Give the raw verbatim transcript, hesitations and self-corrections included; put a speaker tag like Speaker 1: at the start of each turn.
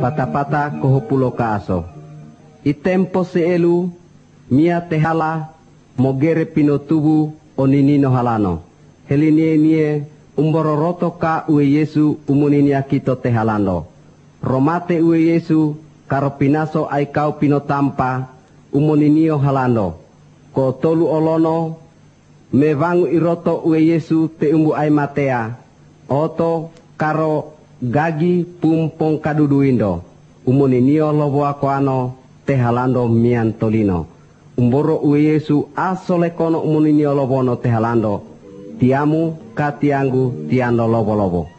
Speaker 1: pata-pata kohopulo ka aso. Itempo seelu mia tehala mogere pinotubu oninino halano. Helinie nie umbororoto ka ue Yesu umuninia kito tehalando. Romate ue Yesu karopinaso ai kau pinotampa umuninio halando. Ko tolu olono mevangu iroto ue Yesu te umbu ai matea. Oto karo gagi pumpong kaduduindo. Umuninio lobo akoano tehalando mian tolino. Umboro ue Yesu asole kono umuninio lobono tehalando. Tiamu katiangu tiando lobo-lobo.